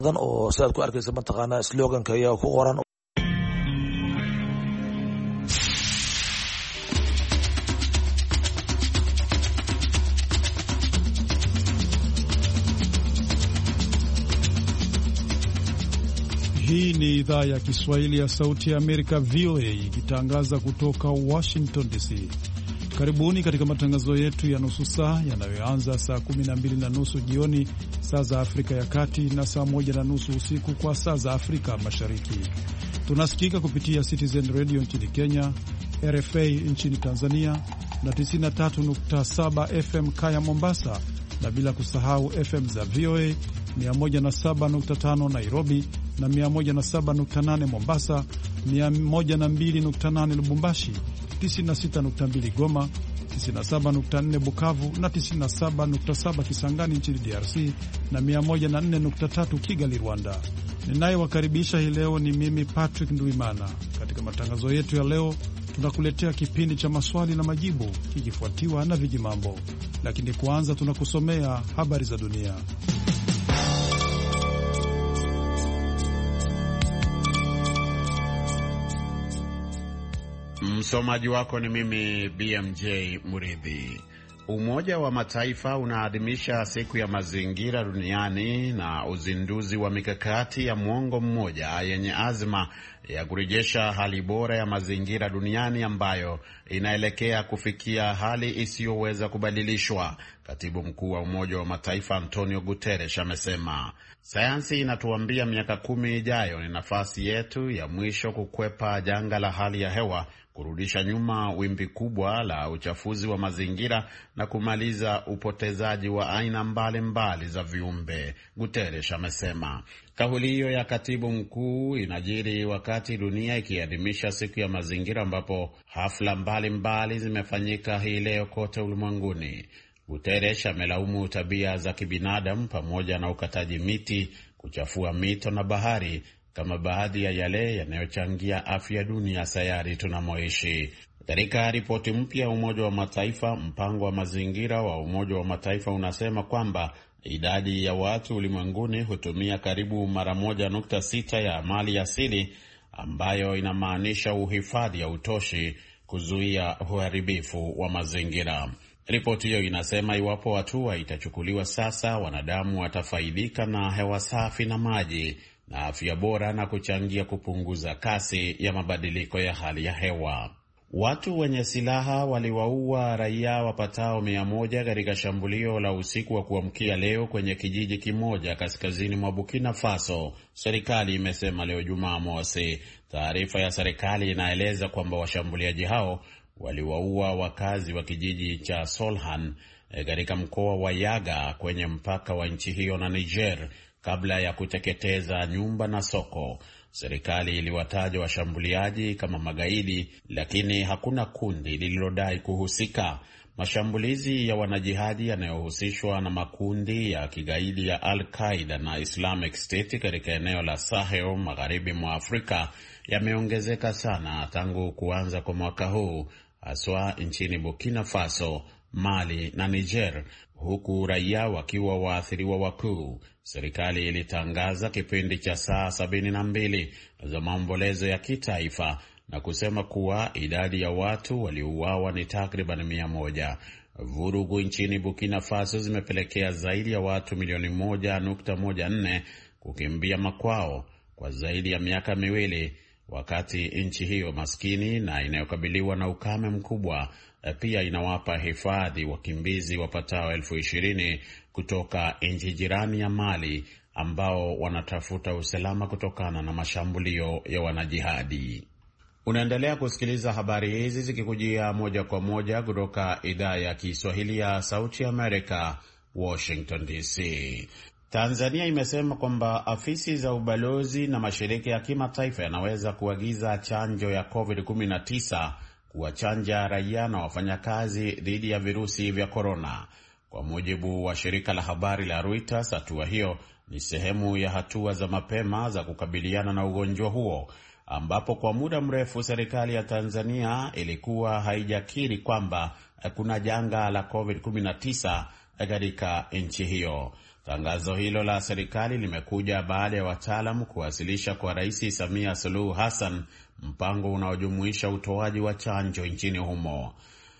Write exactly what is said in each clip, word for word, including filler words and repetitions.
oo sidaad ku arkaysa mataqaanaa sloganka ayaa ku qoran. Hii ni idhaa ya Kiswahili ya Sauti ya Amerika V O A ikitangaza kutoka Washington D C. Karibuni katika matangazo yetu ya nusu saa yanayoanza saa kumi na mbili na nusu jioni saa za Afrika ya Kati na saa moja na nusu usiku kwa saa za Afrika Mashariki. Tunasikika kupitia Citizen Radio nchini Kenya, R F A nchini Tanzania na tisini na tatu nukta saba F M Kaya Mombasa, na bila kusahau F M za V O A mia moja na saba nukta tano Nairobi na mia moja na saba nukta nane Mombasa, mia moja na mbili nukta nane Lubumbashi, tisini na sita nukta mbili Goma, tisini na saba nukta nne Bukavu na tisini na saba nukta saba Kisangani nchini D R C na mia moja na nne nukta tatu Kigali, Rwanda. Ninayewakaribisha hii leo ni mimi Patrick Nduimana. Katika matangazo yetu ya leo tunakuletea kipindi cha maswali na majibu kikifuatiwa na vijimambo, lakini kwanza tunakusomea habari za dunia. Msomaji wako ni mimi B M J Muridhi. Umoja wa Mataifa unaadhimisha siku ya mazingira duniani na uzinduzi wa mikakati ya mwongo mmoja yenye azma ya kurejesha hali bora ya mazingira duniani ambayo inaelekea kufikia hali isiyoweza kubadilishwa. Katibu mkuu wa Umoja wa Mataifa Antonio Guterres amesema, sayansi inatuambia miaka kumi ijayo ni nafasi yetu ya mwisho kukwepa janga la hali ya hewa, kurudisha nyuma wimbi kubwa la uchafuzi wa mazingira na kumaliza upotezaji wa aina mbalimbali za viumbe, Guterres amesema. Kauli hiyo ya katibu mkuu inajiri wakati dunia ikiadhimisha siku ya mazingira, ambapo hafla mbalimbali zimefanyika hii leo kote ulimwenguni. Guterres amelaumu tabia za kibinadamu pamoja na ukataji miti, kuchafua mito na bahari kama baadhi ya yale yanayochangia afya duni ya sayari tunamoishi. Katika ripoti mpya ya Umoja wa Mataifa, mpango wa mazingira wa Umoja wa Mataifa unasema kwamba idadi ya watu ulimwenguni hutumia karibu mara moja nukta sita ya mali asili, ambayo inamaanisha uhifadhi ya utoshi kuzuia uharibifu wa mazingira. Ripoti hiyo inasema iwapo hatua itachukuliwa sasa, wanadamu watafaidika na hewa safi na maji na afya bora na kuchangia kupunguza kasi ya mabadiliko ya hali ya hewa. Watu wenye silaha waliwaua raia wapatao mia moja katika shambulio la usiku wa kuamkia leo kwenye kijiji kimoja kaskazini mwa Burkina Faso, serikali imesema leo Jumamosi. Taarifa ya serikali inaeleza kwamba washambuliaji hao waliwaua wakazi wa kijiji cha Solhan katika mkoa wa Yaga kwenye mpaka wa nchi hiyo na Niger kabla ya kuteketeza nyumba na soko. Serikali iliwataja washambuliaji kama magaidi, lakini hakuna kundi lililodai kuhusika. Mashambulizi ya wanajihadi yanayohusishwa na makundi ya kigaidi ya Al-Qaeda na Islamic State katika eneo la Sahel magharibi mwa Afrika yameongezeka sana tangu kuanza kwa mwaka huu, haswa nchini Burkina Faso, Mali na Niger, huku raia wakiwa waathiriwa wakuu. Serikali ilitangaza kipindi cha saa sabini na mbili za maombolezo ya kitaifa na kusema kuwa idadi ya watu waliouawa ni takriban mia moja. Vurugu nchini Burkina Faso zimepelekea zaidi ya watu milioni moja nukta moja nne kukimbia makwao kwa zaidi ya miaka miwili, wakati nchi hiyo maskini na inayokabiliwa na ukame mkubwa pia inawapa hifadhi wakimbizi wapatao elfu ishirini kutoka nchi jirani ya Mali ambao wanatafuta usalama kutokana na mashambulio ya wanajihadi. Unaendelea kusikiliza habari hizi zikikujia moja kwa moja kutoka idhaa ya Kiswahili ya Sauti Amerika, Washington D C. Tanzania imesema kwamba afisi za ubalozi na mashirika ya kimataifa yanaweza kuagiza chanjo ya covid kumi na tisa kuwachanja raia na wafanyakazi dhidi ya virusi vya korona. Kwa mujibu wa shirika la habari la Reuters, hatua hiyo ni sehemu ya hatua za mapema za kukabiliana na ugonjwa huo, ambapo kwa muda mrefu serikali ya Tanzania ilikuwa haijakiri kwamba kuna janga la covid kumi na tisa katika nchi hiyo. Tangazo hilo la serikali limekuja baada ya wataalamu kuwasilisha kwa Rais Samia Suluhu Hassan mpango unaojumuisha utoaji wa chanjo nchini humo.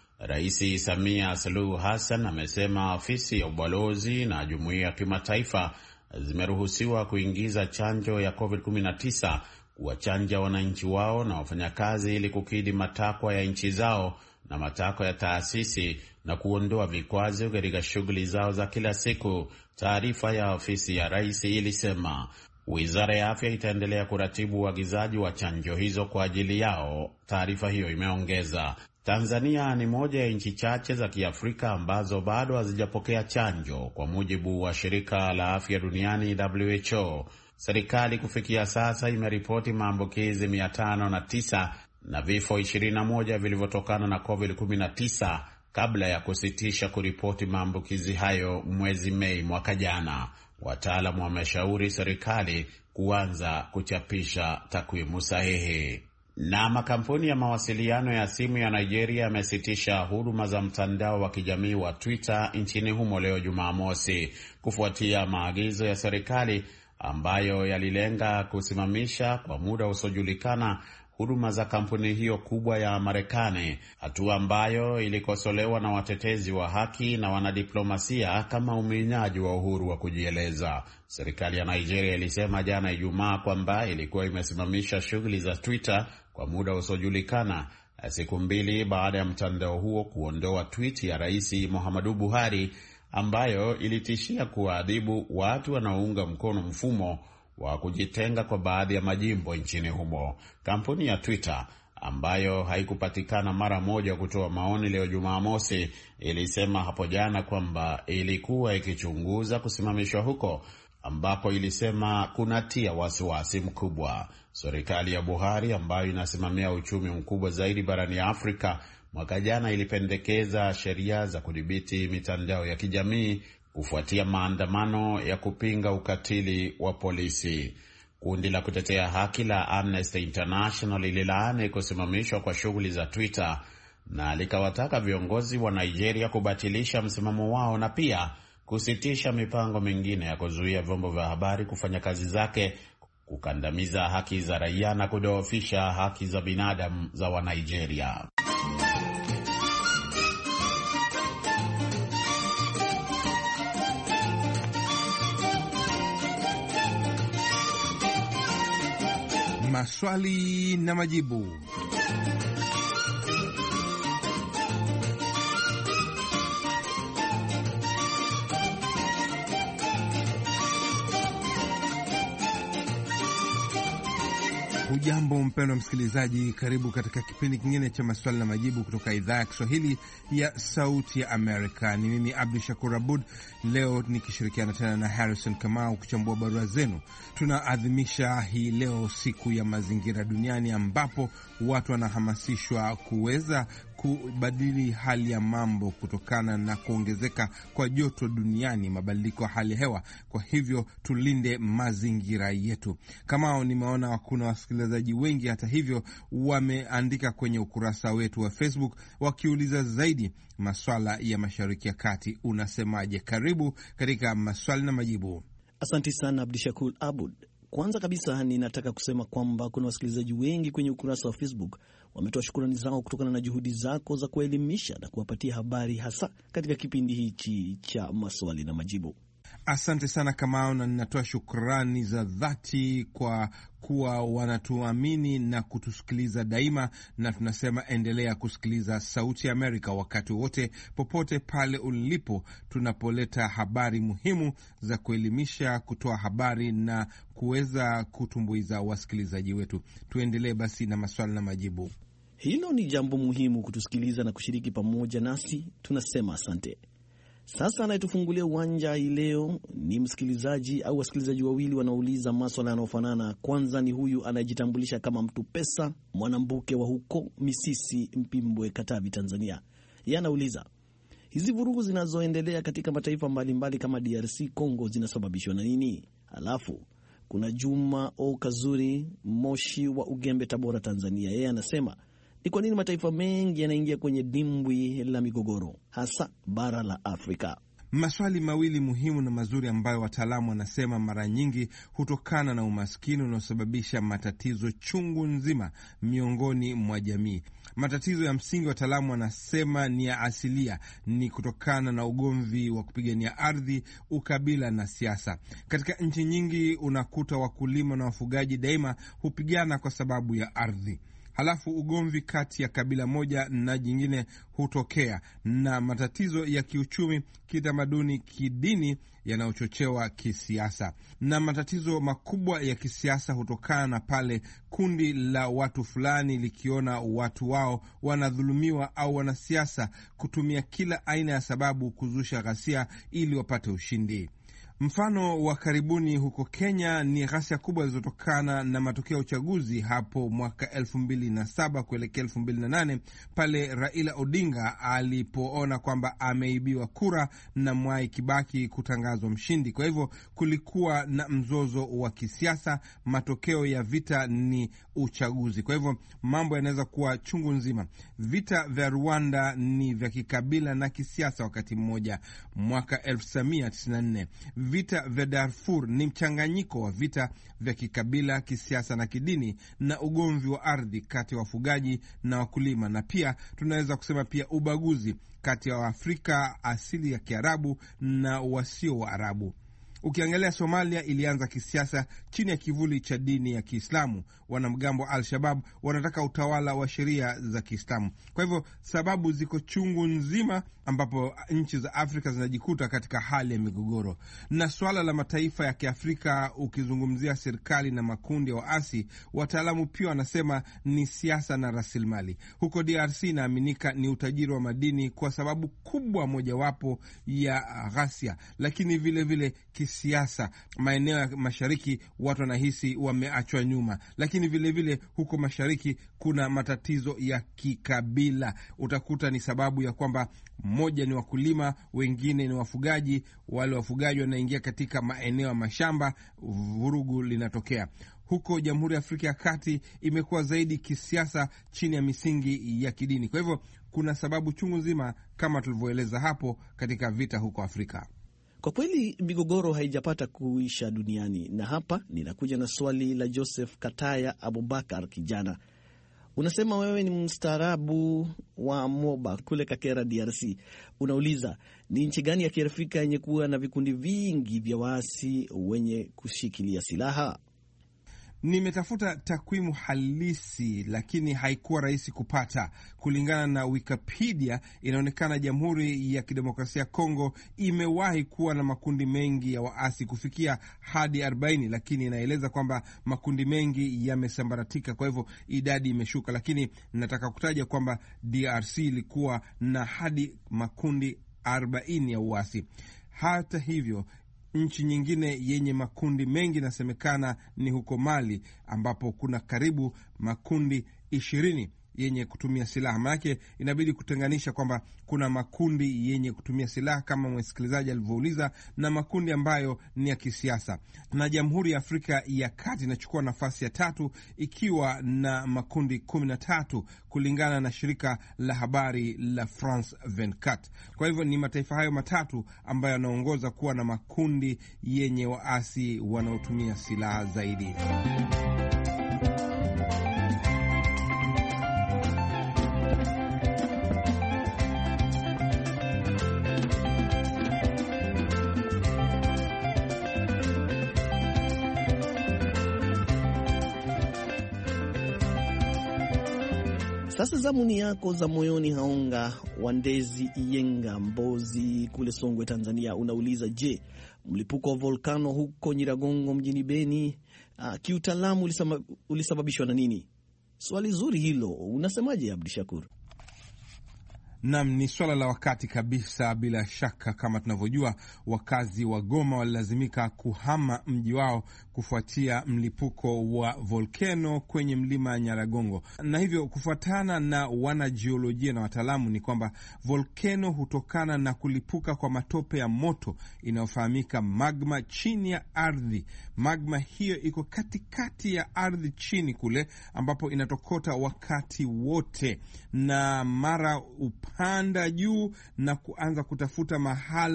Rais Samia Suluhu Hassan amesema ofisi ya ubalozi na jumuiya ya kimataifa zimeruhusiwa kuingiza chanjo ya covid kumi na tisa kuwachanja wananchi wao na wafanyakazi ili kukidhi matakwa ya nchi zao na matakwa ya taasisi na kuondoa vikwazo katika shughuli zao za kila siku. Taarifa ya ofisi ya rais ilisema Wizara ya Afya itaendelea kuratibu uagizaji wa chanjo hizo kwa ajili yao. Taarifa hiyo imeongeza, Tanzania ni moja ya nchi chache za Kiafrika ambazo bado hazijapokea chanjo, kwa mujibu wa shirika la afya duniani W H O. Serikali kufikia sasa imeripoti maambukizi mia tano na tisa na vifo ishirini na moja vilivyotokana na covid kumi na tisa kabla ya kusitisha kuripoti maambukizi hayo mwezi Mei mwaka jana. Wataalamu wameshauri serikali kuanza kuchapisha takwimu sahihi. Na makampuni ya mawasiliano ya simu ya Nigeria yamesitisha huduma za mtandao wa kijamii wa Twitter nchini humo leo Jumamosi, kufuatia maagizo ya serikali ambayo yalilenga kusimamisha kwa muda usiojulikana huduma za kampuni hiyo kubwa ya Marekani, hatua ambayo ilikosolewa na watetezi wa haki na wanadiplomasia kama uminyaji wa uhuru wa kujieleza. Serikali ya Nigeria ilisema jana Ijumaa kwamba ilikuwa imesimamisha shughuli za Twitter kwa muda usiojulikana, siku mbili baada ya mtandao huo kuondoa tweet ya Rais Muhammadu Buhari ambayo ilitishia kuadhibu watu wanaounga mkono mfumo wa kujitenga kwa baadhi ya majimbo nchini humo. Kampuni ya Twitter ambayo haikupatikana mara moja kutoa maoni leo Jumamosi ilisema hapo jana kwamba ilikuwa ikichunguza kusimamishwa huko, ambapo ilisema kunatia wasiwasi mkubwa. Serikali ya Buhari ambayo inasimamia uchumi mkubwa zaidi barani Afrika mwaka jana ilipendekeza sheria za kudhibiti mitandao ya kijamii kufuatia maandamano ya kupinga ukatili wa polisi. Kundi la kutetea haki la Amnesty International lililaani kusimamishwa kwa shughuli za Twitter na likawataka viongozi wa Nigeria kubatilisha msimamo wao na pia kusitisha mipango mingine ya kuzuia vyombo vya habari kufanya kazi zake, kukandamiza haki za raia na kudhoofisha haki za binadamu za wa Nigeria. Maswali na majibu. Hujambo mpendwa msikilizaji, karibu katika kipindi kingine cha maswali na majibu kutoka idhaa ya Kiswahili ya Sauti ya Amerika. Ni mimi Abdul Shakur Abud, leo nikishirikiana tena na Harrison Kamau kuchambua barua zenu. Tunaadhimisha hii leo siku ya mazingira duniani, ambapo watu wanahamasishwa kuweza kubadili hali ya mambo kutokana na kuongezeka kwa joto duniani, mabadiliko ya hali ya hewa. Kwa hivyo tulinde mazingira yetu. Kama nimeona kuna wasikilizaji wengi hata hivyo wameandika kwenye ukurasa wetu wa Facebook wakiuliza zaidi maswala ya Mashariki ya Kati. Unasemaje? Karibu katika maswali na majibu. Asante sana Abdishakur Abud. Kwanza kabisa ninataka kusema kwamba kuna wasikilizaji wengi kwenye ukurasa wa Facebook wametoa shukrani zao kutokana na juhudi zako za kuelimisha na kuwapatia habari, hasa katika kipindi hichi cha maswali na majibu. Asante sana Kamau, na ninatoa shukrani za dhati kwa kuwa wanatuamini na kutusikiliza daima, na tunasema endelea kusikiliza Sauti ya Amerika wakati wote popote pale ulipo, tunapoleta habari muhimu za kuelimisha, kutoa habari na kuweza kutumbuiza wasikilizaji wetu. Tuendelee basi na maswali na majibu. Hilo ni jambo muhimu, kutusikiliza na kushiriki pamoja nasi. Tunasema asante. Sasa anayetufungulia uwanja hii leo ni msikilizaji au wasikilizaji wawili wanauliza maswala yanayofanana. Kwanza ni huyu anayejitambulisha kama Mtu Pesa Mwanambuke wa huko Misisi, Mpimbwe, Katavi, Tanzania. Yeye anauliza, hizi vurugu zinazoendelea katika mataifa mbalimbali kama D R C Congo zinasababishwa na nini? Halafu kuna Juma O Kazuri Moshi wa Ugembe, Tabora, Tanzania. Yeye anasema, ni kwa nini mataifa mengi yanaingia kwenye dimbwi la migogoro, hasa bara la Afrika? Maswali mawili muhimu na mazuri ambayo wataalamu wanasema mara nyingi hutokana na umaskini unaosababisha matatizo chungu nzima miongoni mwa jamii. Matatizo ya msingi wataalamu wanasema ni ya asilia, ni kutokana na ugomvi wa kupigania ardhi, ukabila na siasa. Katika nchi nyingi unakuta wakulima na wafugaji daima hupigana kwa sababu ya ardhi. Halafu ugomvi kati ya kabila moja na jingine hutokea, na matatizo ya kiuchumi, kitamaduni, kidini yanayochochewa kisiasa. Na matatizo makubwa ya kisiasa hutokana na pale kundi la watu fulani likiona watu wao wanadhulumiwa au wanasiasa kutumia kila aina ya sababu kuzusha ghasia ili wapate ushindi. Mfano wa karibuni huko Kenya ni ghasia kubwa zilizotokana na matokeo ya uchaguzi hapo mwaka elfu mbili na saba kuelekea elfu mbili na nane pale Raila Odinga alipoona kwamba ameibiwa kura na Mwai Kibaki kutangazwa mshindi. Kwa hivyo kulikuwa na mzozo wa kisiasa, matokeo ya vita ni uchaguzi. Kwa hivyo mambo yanaweza kuwa chungu nzima. Vita vya Rwanda ni vya kikabila na kisiasa wakati mmoja mwaka elfu tisa mia tisini na nne. Vita vya Darfur ni mchanganyiko wa vita vya kikabila, kisiasa na kidini, na ugomvi wa ardhi kati ya wafugaji na wakulima, na pia tunaweza kusema pia ubaguzi kati ya Waafrika asili ya Kiarabu na wasio wa Arabu. Ukiangalia Somalia ilianza kisiasa chini ya kivuli cha dini ya Kiislamu. Wanamgambo wa Al-Shabaab wanataka utawala wa sheria za Kiislamu. Kwa hivyo sababu ziko chungu nzima ambapo nchi za Afrika zinajikuta katika hali ya migogoro. Na swala la mataifa ya Kiafrika, ukizungumzia serikali na makundi ya waasi, wataalamu pia wanasema ni siasa na rasilimali. Huko D R C inaaminika ni utajiri wa madini kwa sababu kubwa mojawapo ya ghasia, lakini vile vile siasa. Maeneo ya mashariki watu wanahisi wameachwa nyuma, lakini vile vile huko mashariki kuna matatizo ya kikabila. Utakuta ni sababu ya kwamba mmoja ni wakulima, wengine ni wafugaji. Wale wafugaji wanaingia katika maeneo ya mashamba, vurugu linatokea. Huko Jamhuri ya Afrika ya Kati imekuwa zaidi kisiasa chini ya misingi ya kidini. Kwa hivyo kuna sababu chungu nzima kama tulivyoeleza hapo katika vita huko Afrika. Kwa kweli migogoro haijapata kuisha duniani. Na hapa ninakuja na swali la Joseph Kataya Abubakar. Kijana, unasema wewe ni mstaarabu wa Moba kule Kakera, D R C. Unauliza, ni nchi gani ya Kiafrika yenye kuwa na vikundi vingi vya waasi wenye kushikilia silaha? Nimetafuta takwimu halisi lakini haikuwa rahisi kupata. Kulingana na Wikipedia, inaonekana Jamhuri ya Kidemokrasia ya Kongo imewahi kuwa na makundi mengi ya waasi kufikia hadi arobaini, lakini inaeleza kwamba makundi mengi yamesambaratika, kwa hivyo idadi imeshuka. Lakini nataka kutaja kwamba D R C ilikuwa na hadi makundi arobaini ya uasi. Hata hivyo, nchi nyingine yenye makundi mengi inasemekana ni huko Mali, ambapo kuna karibu makundi ishirini yenye kutumia silaha. Maana inabidi kutenganisha kwamba kuna makundi yenye kutumia silaha kama msikilizaji alivyouliza, na makundi ambayo ni ya kisiasa. Na Jamhuri ya Afrika ya Kati inachukua nafasi ya tatu ikiwa na makundi kumi na tatu kulingana na shirika la habari la France ishirini. Kwa hivyo ni mataifa hayo matatu ambayo yanaongoza kuwa na makundi yenye waasi wanaotumia silaha zaidi. Sasa zamuni yako za moyoni Haonga Wandezi Iyenga Mbozi kule Songwe, Tanzania. Unauliza, je, mlipuko wa volkano huko Nyiragongo mjini Beni uh, kiutaalamu ulisababishwa na nini? Swali zuri hilo. Unasemaje Abdishakur? Nam, ni swala la wakati kabisa. Bila shaka, kama tunavyojua, wakazi wa Goma walilazimika kuhama mji wao kufuatia mlipuko wa volkano kwenye mlima Nyiragongo. Na hivyo, kufuatana na wanajiolojia na wataalamu, ni kwamba volkano hutokana na kulipuka kwa matope ya moto inayofahamika magma chini ya ardhi. Magma hiyo iko katikati ya ardhi chini kule, ambapo inatokota wakati wote, na mara panda juu na kuanza kutafuta mahala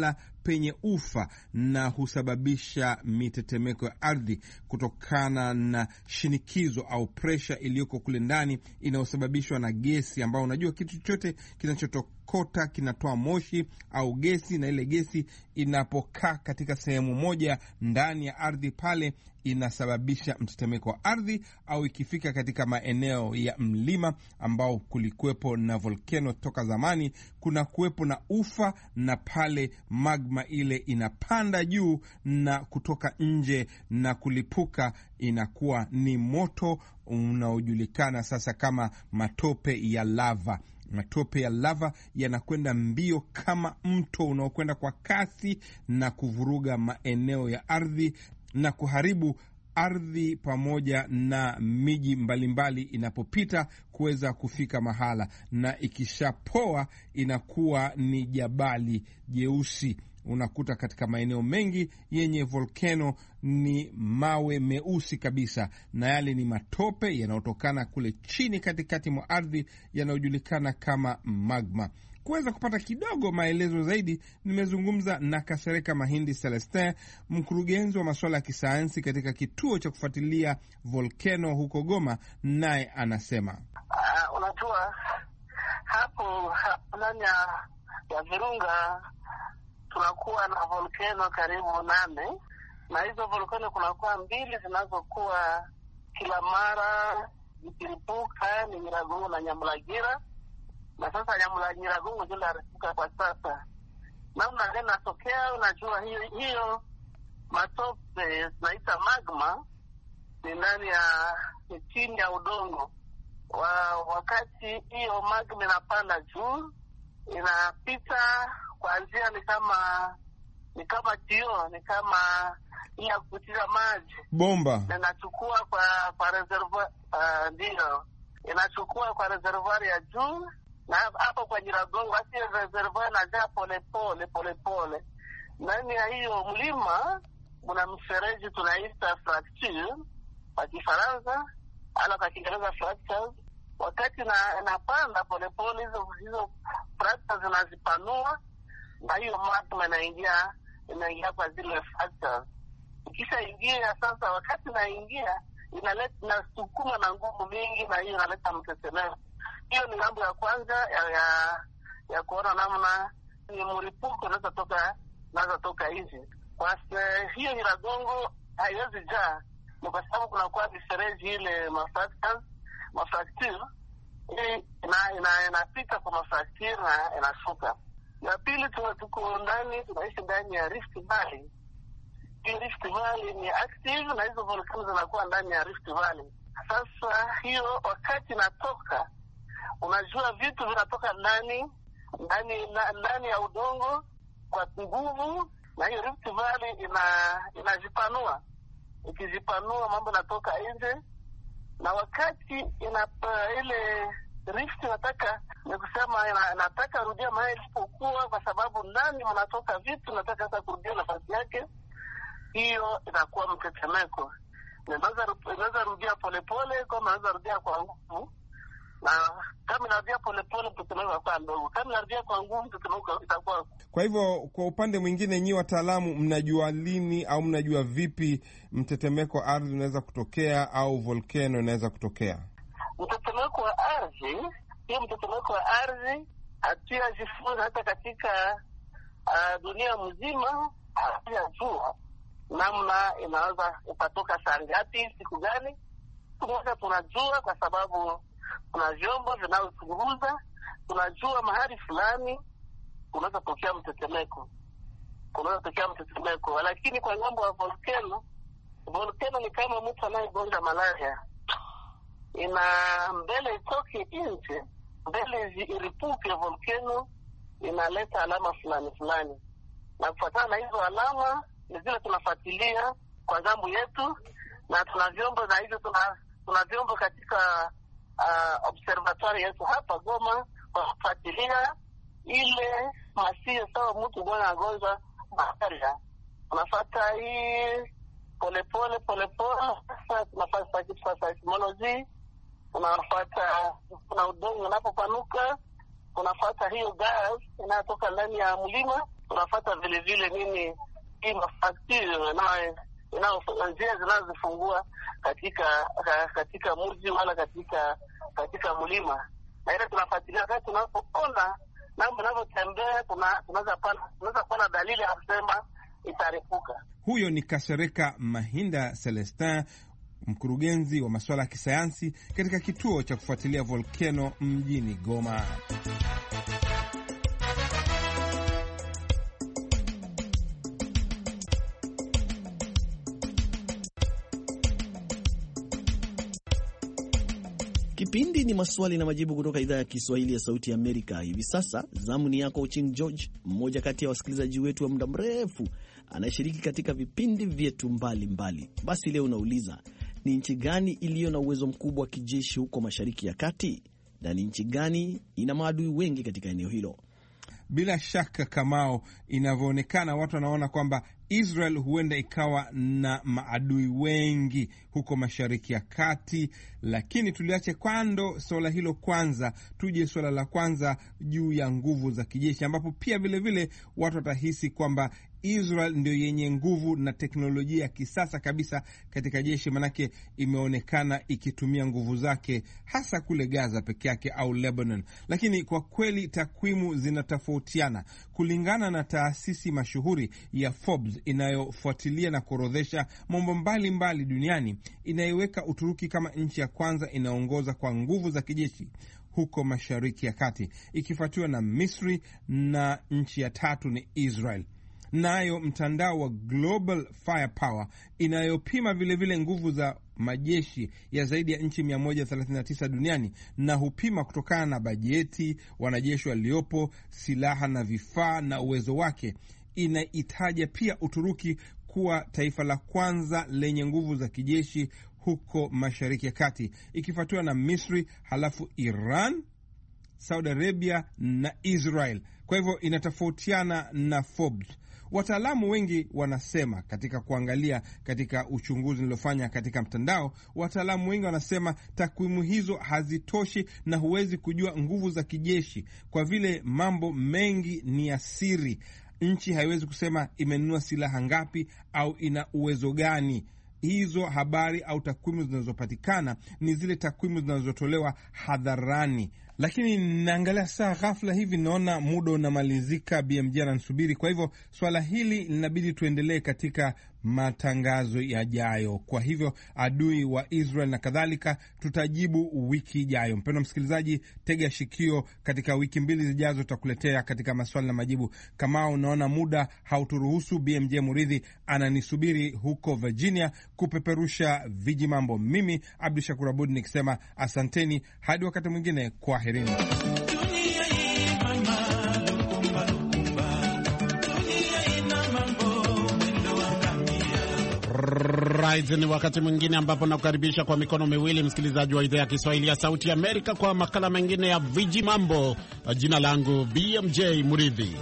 penye ufa na husababisha mitetemeko ya ardhi kutokana na shinikizo au presha iliyoko kule ndani inayosababishwa na gesi, ambao unajua kitu chote kinachotokota kinatoa moshi au gesi, na ile gesi inapokaa katika sehemu moja ndani ya ardhi pale inasababisha mtetemeko wa ardhi, au ikifika katika maeneo ya mlima ambao kulikuwepo na volkano toka zamani, kuna kuwepo na ufa, na pale magma ile inapanda juu na kutoka nje na kulipuka, inakuwa ni moto unaojulikana sasa kama matope ya lava. Matope ya lava yanakwenda mbio kama mto unaokwenda kwa kasi na kuvuruga maeneo ya ardhi na kuharibu ardhi pamoja na miji mbalimbali inapopita kuweza kufika mahala, na ikishapoa inakuwa ni jabali jeusi. Unakuta katika maeneo mengi yenye volkano ni mawe meusi kabisa, na yale ni matope yanayotokana kule chini katikati mwa ardhi yanayojulikana kama magma. Kuweza kupata kidogo maelezo zaidi, nimezungumza na Kasereka Mahindi Celestin, mkurugenzi wa masuala ya kisayansi katika kituo cha kufuatilia volkano huko Goma, naye anasema uh, unajua hapo ndani ya, ya Virunga tunakuwa na volkano karibu nane, na hizo volkano kunakuwa mbili zinazokuwa kila mara zikiripuka, ni Nyiragongo na Nyamulagira. Na sasa Nyamulagira ndio inaripuka kwa sasa. Namna gani natokea? Unajua hiyo hiyo matope tunaita magma ni ndani ya chini ya udongo. Wa, wakati hiyo magma inapanda juu, inapita kwa njia ni kama ni kama tio, ni kama ya kutia maji, bomba, na inachukua kwa kwa reservoir, uh, ndio inachukua kwa reservoir ya juu, na hapo kwa Nyiragongo basi reservoir inajaa pole pole pole pole. Ndani ya hiyo mlima kuna mfereji tunaita fracture kwa Kifaransa, ala kwa Kiingereza fractures. Wakati na inapanda pole pole, hizo hizo fractures zinazipanua, na hiyo magma inaingia inaingia kwa zile fractures. Ikisha ingia sasa, wakati inaingia inaleta inasukuma na nguvu mingi, na hiyo inaleta mtetemeko. Hiyo ni mambo ya kwanza ya ya, ya kuona namna ni mlipuko unaweza toka unaweza toka hizi. Kwa hiyo Nyiragongo haiwezi jaa, ni kwa sababu kuna kwa mifereji ile mafractures mafracture ina ina inapita kwa mafracture na inashuka. Ya pili, tuko ndani tunaishi ndani ya Rift Valley. Hii Rift Valley ni active na hizo volcano zinakuwa ndani ya Rift Valley. Sasa hiyo wakati natoka, unajua vitu vinatoka ndani ndani ndani ya udongo kwa nguvu, na hiyo Rift Valley ina inajipanua. Ikijipanua mambo natoka nje, na wakati ina ile rift nataka ni kusema ina, nataka rudia mahali ilipokuwa, kwa sababu ndani mnatoka vitu nataka hata kurudia nafasi yake, hiyo inakuwa mtetemeko. Inaweza inaweza rudia polepole, kama inaweza rudia kwa nguvu, na kama inarudia polepole mtetemeko kwa ndogo, kama inarudia kwa nguvu mtetemeko itakuwa. Kwa hivyo kwa upande mwingine, nyi wataalamu mnajua lini au mnajua vipi mtetemeko ardhi unaweza kutokea au volcano inaweza kutokea? Mtetemeko wa ardhi, hiyo mtetemeko wa ardhi hatuyajifunza hata katika uh, dunia mzima, hatujajua namna inaweza ikatoka saa ngapi, siku gani. Tunaweza tunajua kwa sababu kuna vyombo vinavyochunguza, tunajua mahali fulani kunaweza tokea mtetemeko, kunaweza tokea mtetemeko. Lakini kwa ngambo wa volcano, volcano ni kama mtu anayegonja malaria, ina mbele itoke nje, mbele iripuke volcano, inaleta alama fulani fulani, na kufuatana na hizo alama ni zile tunafuatilia kwa ngambo yetu, na tuna vyombo, na hivyo tuna tuna vyombo katika uh, observatory yetu hapa Goma kwa kufuatilia ile masio sawa mtu bwana agonjwa malaria. Tunafuata hii pole pole pole pole, sasa tunafuata kitu cha seismology, tunafuata kuna udongo unapopanuka, tunafuata hiyo gas inatoka ndani ya mlima, tunafuata vile vile nini hii mafaktiri na njia zinazofungua katika katika mji wala katika katika mlima, na ile tunafuatilia wakati tunapoona mambo yanavyotembea, tunaweza tunaweza kuona dalili ya kusema itaripuka. Huyo ni Kasereka Mahinda Celestin, mkurugenzi wa masuala ya kisayansi katika kituo cha kufuatilia volkano mjini Goma. Kipindi ni maswali na majibu kutoka idhaa ya Kiswahili ya Sauti ya Amerika. Hivi sasa zamu ni yako Uchin George, mmoja kati ya wasikilizaji wetu wa muda mrefu anayeshiriki katika vipindi vyetu mbalimbali. Basi leo unauliza, ni nchi gani iliyo na uwezo mkubwa wa kijeshi huko Mashariki ya Kati, na ni nchi gani ina maadui wengi katika eneo hilo? Bila shaka Kamao, inavyoonekana watu wanaona kwamba Israel huenda ikawa na maadui wengi huko Mashariki ya Kati, lakini tuliache kando swala hilo kwanza, tuje swala la kwanza juu ya nguvu za kijeshi, ambapo pia vile vile watu watahisi kwamba Israel ndio yenye nguvu na teknolojia ya kisasa kabisa katika jeshi, manake imeonekana ikitumia nguvu zake hasa kule Gaza peke yake au Lebanon. Lakini kwa kweli takwimu zinatofautiana. Kulingana na taasisi mashuhuri ya Forbes inayofuatilia na kuorodhesha mambo mbalimbali duniani, inaiweka Uturuki kama nchi ya kwanza inaongoza kwa nguvu za kijeshi huko Mashariki ya Kati, ikifuatiwa na Misri, na nchi ya tatu ni Israel. Nayo mtandao wa Global Firepower inayopima vile vile nguvu za majeshi ya zaidi ya nchi mia moja thelathini na tisa duniani, na hupima kutokana na bajeti, wanajeshi waliopo, silaha na vifaa na uwezo wake, inaitaja pia Uturuki kuwa taifa la kwanza lenye nguvu za kijeshi huko Mashariki ya Kati, ikifuatiwa na Misri, halafu Iran, Saudi Arabia na Israel. Kwa hivyo inatofautiana na Forbes. Wataalamu wengi wanasema, katika kuangalia katika uchunguzi niliofanya katika mtandao, wataalamu wengi wanasema takwimu hizo hazitoshi na huwezi kujua nguvu za kijeshi kwa vile mambo mengi ni ya siri. Nchi haiwezi kusema imenunua silaha ngapi au ina uwezo gani. Hizo habari au takwimu zinazopatikana ni zile takwimu zinazotolewa hadharani. Lakini naangalia saa ghafla hivi, naona muda unamalizika, B M J ananisubiri. Kwa hivyo swala hili linabidi tuendelee katika matangazo yajayo. Kwa hivyo adui wa Israel na kadhalika tutajibu wiki ijayo. Mpendwa msikilizaji, tega shikio, katika wiki mbili zijazo tutakuletea katika maswali na majibu. Kama unaona muda hauturuhusu, B M J Muridhi ananisubiri huko Virginia kupeperusha viji mambo. Mimi Abdul Shakur Abud nikisema asanteni hadi wakati mwingine, kwaherini. Right, ni wakati mwingine ambapo nakukaribisha kwa mikono miwili msikilizaji wa idhaa ya Kiswahili ya Sauti ya Amerika kwa makala mengine ya Viji Mambo. Jina langu B M J Muridhi.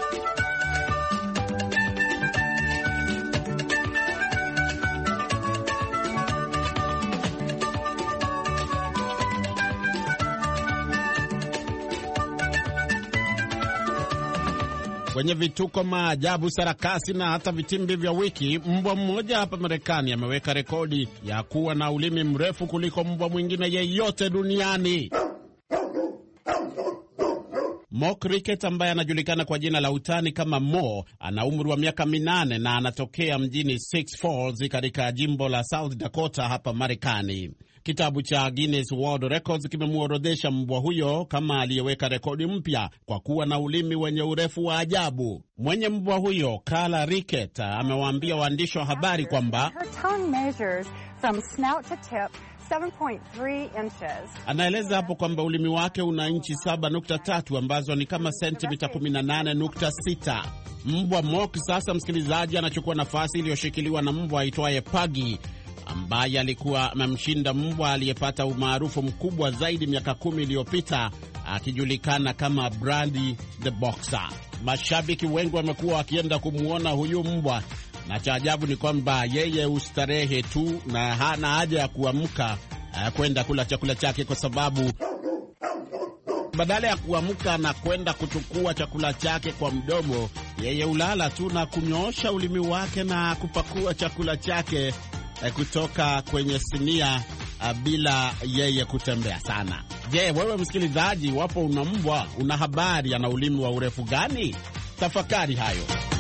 Kwenye vituko, maajabu, sarakasi na hata vitimbi vya wiki, mbwa mmoja hapa Marekani ameweka rekodi ya kuwa na ulimi mrefu kuliko mbwa mwingine yeyote duniani. Mo Cricket, ambaye anajulikana kwa jina la utani kama Mo, ana umri wa miaka minane na anatokea mjini Sioux Falls katika jimbo la South Dakota hapa Marekani. Kitabu cha Guinness World Records kimemuorodhesha mbwa huyo kama aliyeweka rekodi mpya kwa kuwa na ulimi wenye urefu wa ajabu. Mwenye mbwa huyo, Carla Rickett, amewaambia waandishi wa habari kwamba anaeleza hapo kwamba ulimi wake una inchi saba nukta tatu ambazo ni kama sentimita kumi na nane nukta sita. Mbwa Mock sasa, msikilizaji, anachukua nafasi iliyoshikiliwa na mbwa aitwaye Puggy, ambaye alikuwa amemshinda mbwa aliyepata umaarufu mkubwa zaidi miaka kumi iliyopita, akijulikana kama Brady the Boxer. Mashabiki wengi wamekuwa wakienda kumuona huyu mbwa, na cha ajabu ni kwamba yeye ustarehe tu na hana haja ya kuamka uh, kwenda kula chakula chake, kwa sababu badala ya kuamka na kwenda kuchukua chakula chake kwa mdomo, yeye ulala tu na kunyoosha ulimi wake na kupakua chakula chake eh, kutoka kwenye sinia uh, bila yeye kutembea sana. Je, wewe msikilizaji, wapo una mbwa, una habari ana ulimi wa urefu gani? Tafakari hayo.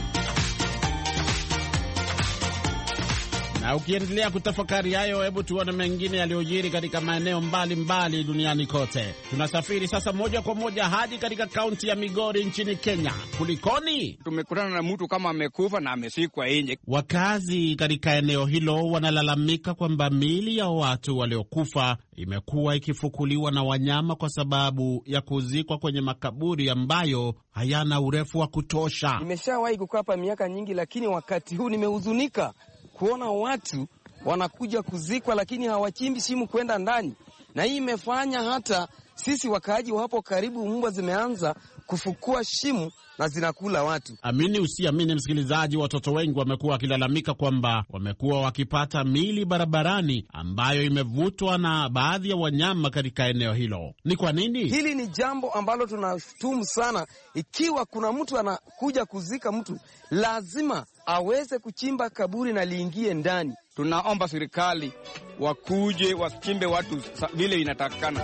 Na ukiendelea kutafakari hayo, hebu tuone mengine yaliyojiri katika maeneo mbalimbali duniani kote. Tunasafiri sasa moja kwa moja hadi katika kaunti ya Migori nchini Kenya. Kulikoni? Tumekutana na mtu kama amekufa na amesikwa nje. Wakazi katika eneo hilo wanalalamika kwamba miili ya watu waliokufa imekuwa ikifukuliwa na wanyama kwa sababu ya kuzikwa kwenye makaburi ambayo hayana urefu wa kutosha. Nimeshawahi kukaa hapa miaka nyingi, lakini wakati huu nimehuzunika kuona watu wanakuja kuzikwa lakini hawachimbi shimo kwenda ndani, na hii imefanya hata sisi wakaaji wa hapo karibu, mbwa zimeanza kufukua shimo na zinakula watu. Amini usiamini, msikilizaji, watoto wengi wamekuwa wakilalamika kwamba wamekuwa wakipata miili barabarani ambayo imevutwa na baadhi ya wanyama katika eneo hilo. Ni kwa nini? Hili ni jambo ambalo tunashutumu sana. Ikiwa kuna mtu anakuja kuzika mtu, lazima aweze kuchimba kaburi na liingie ndani. Tunaomba serikali wakuje wachimbe watu vile inatakikana.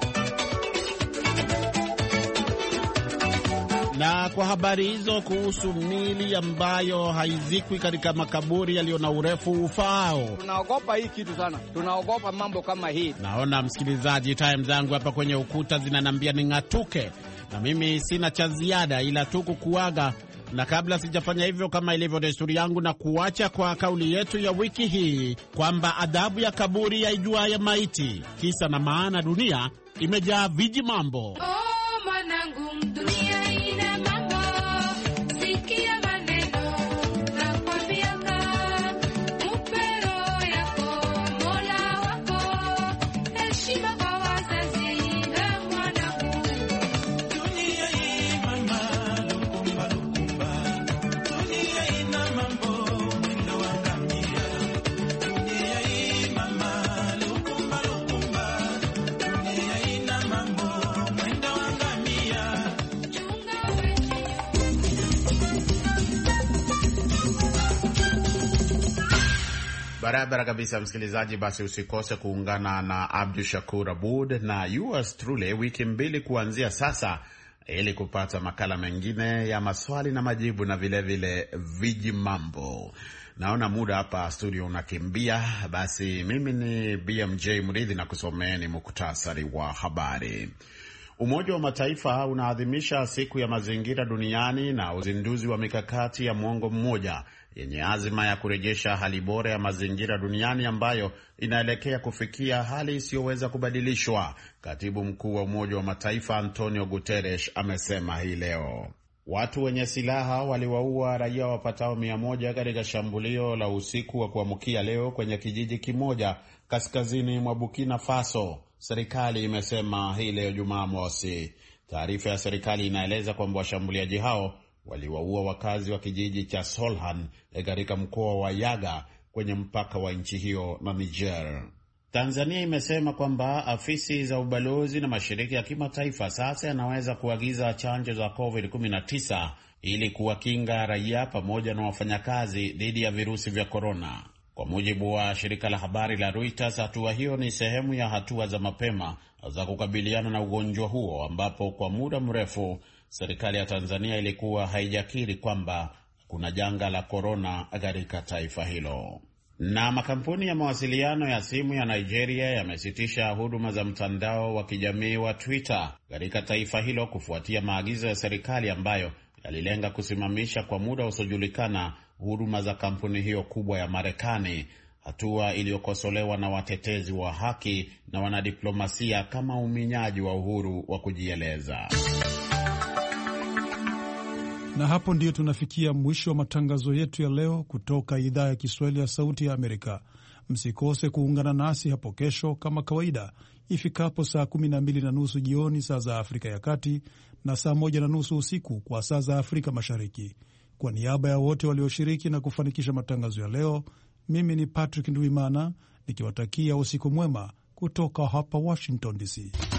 Na kwa habari hizo kuhusu mili ambayo haizikwi katika makaburi yaliyo na urefu ufaao, tunaogopa hii kitu sana. Tunaogopa mambo kama hii. Naona msikilizaji, time zangu hapa kwenye ukuta zinanambia ning'atuke, na mimi sina cha ziada ila tu kukuaga. Na kabla sijafanya hivyo, kama ilivyo desturi yangu, na kuacha kwa kauli yetu ya wiki hii kwamba adhabu ya kaburi yaijua ya maiti. Kisa na maana, dunia imejaa viji mambo. Oh, manangu, dunia ina mambo. Sikia maneno na kwambiaka, upero yako Mola wako, heshima kwa wazazi na mwanangu. Dunia ina mama, lukumba lukumba. Dunia ina mambo, mwendo wa ngamia. Dunia ina mama, lukumba lukumba. Dunia ina mambo, mwendo wa ngamia. Barabara kabisa, msikilizaji. Basi usikose kuungana na Abdu Shakur Abud na yours truly wiki mbili kuanzia sasa, ili kupata makala mengine ya maswali na majibu na vile vile viji mambo. Naona muda hapa studio unakimbia. Basi mimi ni B M J Mridhi na kusomeeni muktasari wa habari. Umoja wa Mataifa unaadhimisha siku ya mazingira duniani na uzinduzi wa mikakati ya mwongo mmoja yenye azima ya kurejesha hali bora ya mazingira duniani ambayo inaelekea kufikia hali isiyoweza kubadilishwa. Katibu mkuu wa Umoja wa Mataifa Antonio Guterres amesema hii leo. Watu wenye silaha waliwaua raia wapatao mia moja katika shambulio la usiku wa kuamkia leo kwenye kijiji kimoja kaskazini mwa Burkina Faso, serikali imesema hii leo Jumamosi. Taarifa ya serikali inaeleza kwamba washambuliaji hao waliwaua wakazi wa kijiji cha Solhan katika mkoa wa Yaga kwenye mpaka wa nchi hiyo na Niger. Tanzania imesema kwamba afisi za ubalozi na mashirika ya kimataifa sasa yanaweza kuagiza chanjo za covid kumi na tisa ili kuwakinga raia pamoja na wafanyakazi dhidi ya virusi vya korona. Kwa mujibu wa shirika la habari la Reuters, hatua hiyo ni sehemu ya hatua za mapema za kukabiliana na ugonjwa huo, ambapo kwa muda mrefu serikali ya Tanzania ilikuwa haijakiri kwamba kuna janga la korona katika taifa hilo. Na makampuni ya mawasiliano ya simu ya Nigeria yamesitisha huduma za mtandao wa kijamii wa Twitter katika taifa hilo kufuatia maagizo ya serikali ambayo yalilenga kusimamisha kwa muda usiojulikana huduma za kampuni hiyo kubwa ya Marekani, hatua iliyokosolewa na watetezi wa haki na wanadiplomasia kama uminyaji wa uhuru wa kujieleza. Na hapo ndiyo tunafikia mwisho wa matangazo yetu ya leo kutoka idhaa ya Kiswahili ya Sauti ya Amerika. Msikose kuungana nasi hapo kesho kama kawaida ifikapo saa kumi na mbili na nusu jioni saa za Afrika ya Kati na saa moja na nusu usiku kwa saa za Afrika Mashariki. Kwa niaba ya wote walioshiriki na kufanikisha matangazo ya leo, mimi ni Patrick Ndwimana nikiwatakia usiku mwema kutoka hapa Washington D C.